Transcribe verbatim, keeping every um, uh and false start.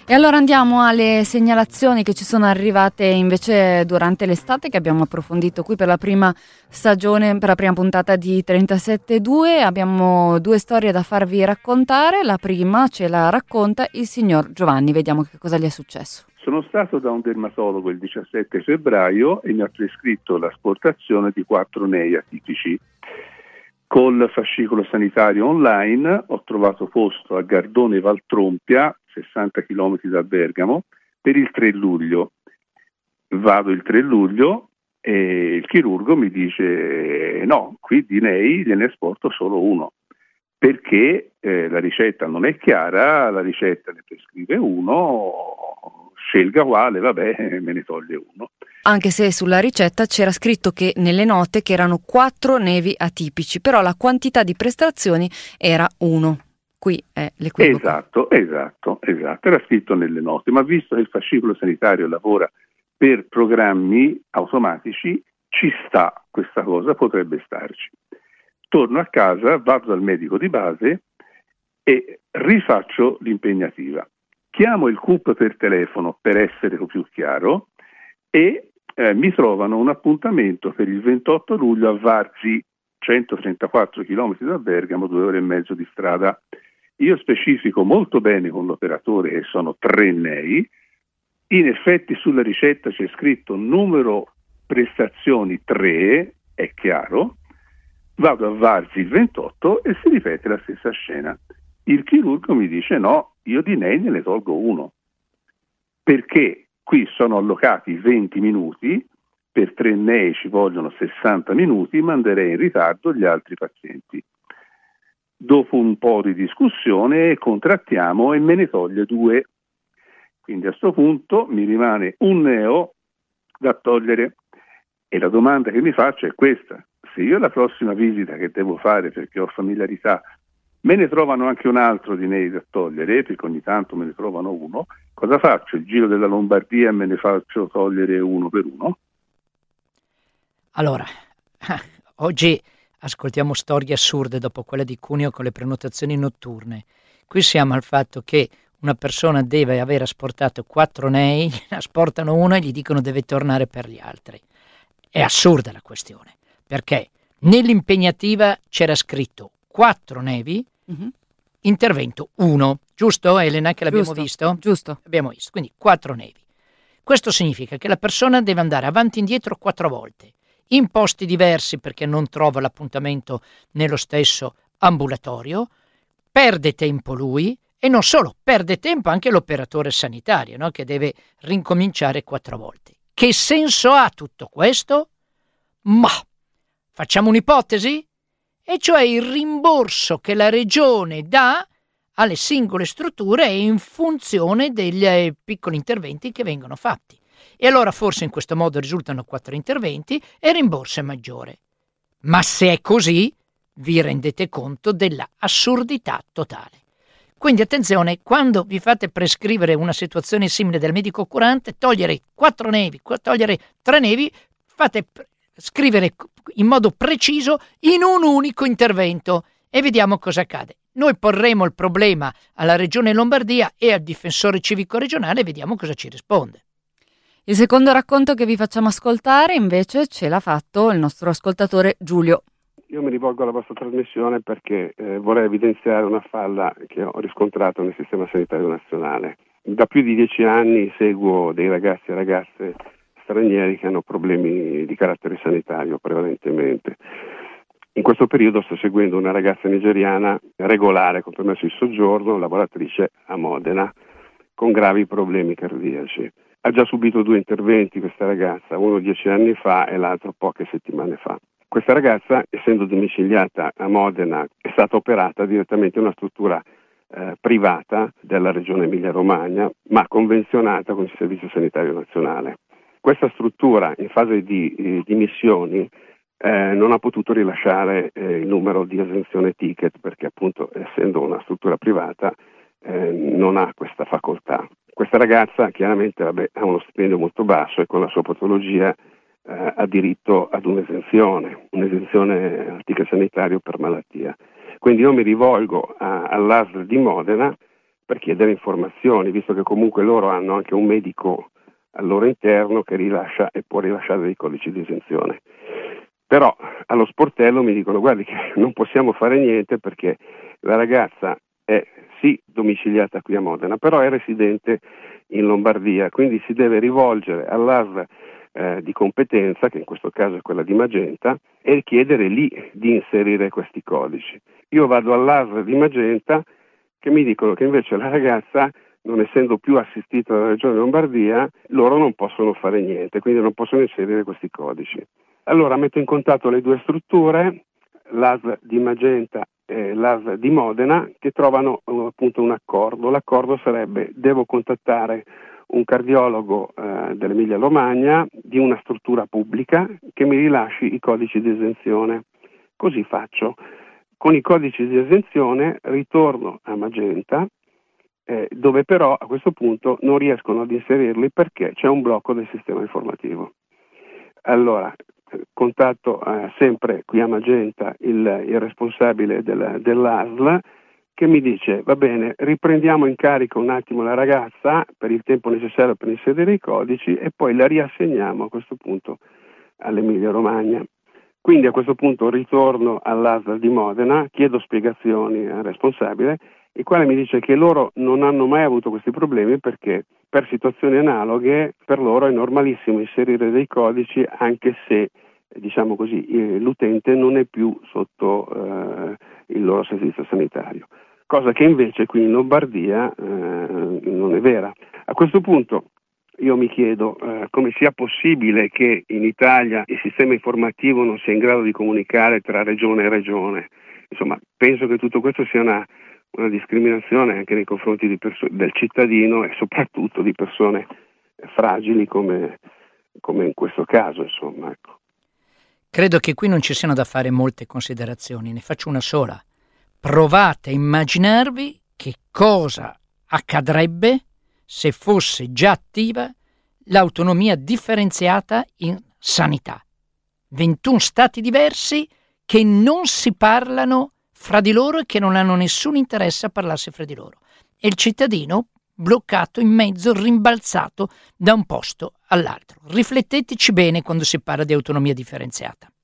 E allora andiamo alle segnalazioni che ci sono arrivate invece durante l'estate, che abbiamo approfondito qui per la prima stagione, per la prima puntata di trentasette due. Abbiamo due storie da farvi raccontare. La prima ce la racconta il signor Giovanni, vediamo che cosa gli è successo. Sono stato da un dermatologo il diciassette febbraio e mi ha prescritto l'asportazione di quattro nei atipici. Col fascicolo sanitario online ho trovato posto a Gardone Valtrompia, sessanta chilometri da Bergamo, per il tre luglio. Vado il tre luglio e il chirurgo mi dice no, qui di nei gliene esporto solo uno, perché eh, la ricetta non è chiara, la ricetta ne prescrive uno, scelga quale, vabbè, me ne toglie uno. Anche se sulla ricetta c'era scritto che nelle note che erano quattro nevi atipici, però la quantità di prestazioni era uno. Qui è l'equivoco. Esatto, esatto, esatto. Era scritto nelle note, ma visto che il fascicolo sanitario lavora per programmi automatici, ci sta questa cosa, potrebbe starci. Torno a casa, vado dal medico di base e rifaccio l'impegnativa. Chiamo il C U P per telefono per essere più chiaro e eh, mi trovano un appuntamento per il ventotto luglio a Varzi, centotrentaquattro chilometri da Bergamo, due ore e mezzo di strada. Io specifico molto bene con l'operatore che sono tre nei, in effetti sulla ricetta c'è scritto numero prestazioni tre, è chiaro, vado a Varzi il ventotto e si ripete la stessa scena. Il chirurgo mi dice no, io di nei ne tolgo uno, perché qui sono allocati venti minuti, per tre nei ci vogliono sessanta minuti, manderei in ritardo gli altri pazienti. Dopo un po' di discussione contrattiamo e me ne toglie due. Quindi a questo punto mi rimane un neo da togliere e la domanda che mi faccio è questa: se io la prossima visita che devo fare perché ho familiarità me ne trovano anche un altro di nei da togliere, perché ogni tanto me ne trovano uno, cosa faccio? Il giro della Lombardia e me ne faccio togliere uno per uno? Allora, oggi ascoltiamo storie assurde dopo quella di Cuneo con le prenotazioni notturne. Qui siamo al fatto che una persona deve aver asportato quattro nei, ne asportano uno e gli dicono deve tornare per gli altri. È assurda la questione, perché nell'impegnativa c'era scritto quattro nevi, mm-hmm. intervento uno, giusto Elena che l'abbiamo giusto, visto? Giusto. Abbiamo visto, quindi quattro nevi. Questo significa che la persona deve andare avanti e indietro quattro volte, in posti diversi perché non trova l'appuntamento nello stesso ambulatorio, perde tempo lui e non solo, perde tempo anche l'operatore sanitario, no? Che deve rincominciare quattro volte. Che senso ha tutto questo? Ma facciamo un'ipotesi? E cioè il rimborso che la regione dà alle singole strutture è in funzione degli eh, piccoli interventi che vengono fatti. E allora forse in questo modo risultano quattro interventi e il rimborso è maggiore. Ma se è così, vi rendete conto della assurdità totale. Quindi attenzione, quando vi fate prescrivere una situazione simile dal medico curante, togliere quattro nevi, togliere tre nevi, fate scrivere in modo preciso in un unico intervento e vediamo cosa accade. Noi porremo il problema alla Regione Lombardia e al difensore civico regionale e vediamo cosa ci risponde. Il secondo racconto che vi facciamo ascoltare invece ce l'ha fatto il nostro ascoltatore Giulio. Io mi rivolgo alla vostra trasmissione perché eh, vorrei evidenziare una falla che ho riscontrato nel sistema sanitario nazionale. Da più di dieci anni seguo dei ragazzi e ragazze stranieri che hanno problemi di carattere sanitario prevalentemente. In questo periodo sto seguendo una ragazza nigeriana regolare con permesso di soggiorno, lavoratrice a Modena, con gravi problemi cardiaci. Ha già subito due interventi questa ragazza, uno dieci anni fa e l'altro poche settimane fa. Questa ragazza, essendo domiciliata a Modena, è stata operata direttamente in una struttura eh, privata della regione Emilia-Romagna, ma convenzionata con il Servizio Sanitario Nazionale. Questa struttura, in fase di eh, dimissioni, eh, non ha potuto rilasciare eh, il numero di esenzione ticket perché appunto, essendo una struttura privata, eh, non ha questa facoltà. Questa ragazza chiaramente vabbè, ha uno stipendio molto basso e con la sua patologia eh, ha diritto ad un'esenzione, un'esenzione al ticket sanitario per malattia. Quindi io mi rivolgo a, all'A S L di Modena per chiedere informazioni, visto che comunque loro hanno anche un medico al loro interno che rilascia e può rilasciare dei codici di esenzione. Però allo sportello mi dicono: guardi che non possiamo fare niente perché la ragazza è sì domiciliata qui a Modena, però è residente in Lombardia, quindi si deve rivolgere all'A S L eh, di competenza, che in questo caso è quella di Magenta, e chiedere lì di inserire questi codici. Io vado all'A S L di Magenta che mi dicono che invece la ragazza, non essendo più assistita dalla Regione Lombardia, loro non possono fare niente, quindi non possono inserire questi codici. Allora metto in contatto le due strutture, l'A S L di Magenta e l'A S L di Modena, che trovano uh, appunto un accordo. L'accordo sarebbe: devo contattare un cardiologo uh, dell'Emilia Romagna di una struttura pubblica che mi rilasci i codici di esenzione. Così faccio. Con i codici di esenzione ritorno a Magenta, eh, dove però a questo punto non riescono ad inserirli perché c'è un blocco del sistema informativo. Allora contatto eh, sempre qui a Magenta il, il responsabile del, dell'A S L, che mi dice: va bene, riprendiamo in carico un attimo la ragazza per il tempo necessario per inserire i codici e poi la riassegniamo a questo punto all'Emilia Romagna. Quindi a questo punto ritorno all'A S L di Modena, chiedo spiegazioni al responsabile, il quale mi dice che loro non hanno mai avuto questi problemi perché per situazioni analoghe per loro è normalissimo inserire dei codici anche se, diciamo così, eh, l'utente non è più sotto eh, il loro servizio sanitario, cosa che invece qui in Lombardia eh, non è vera. A questo punto io mi chiedo eh, come sia possibile che in Italia il sistema informativo non sia in grado di comunicare tra regione e regione. Insomma, penso che tutto questo sia una una discriminazione anche nei confronti di perso- del cittadino e soprattutto di persone fragili come, come in questo caso, insomma. Ecco. Credo che qui non ci siano da fare molte considerazioni, ne faccio una sola. Provate a immaginarvi che cosa accadrebbe se fosse già attiva l'autonomia differenziata in sanità. ventuno stati diversi che non si parlano fra di loro e che non hanno nessun interesse a parlarsi fra di loro. E il cittadino bloccato in mezzo, rimbalzato da un posto all'altro. Rifletteteci bene quando si parla di autonomia differenziata.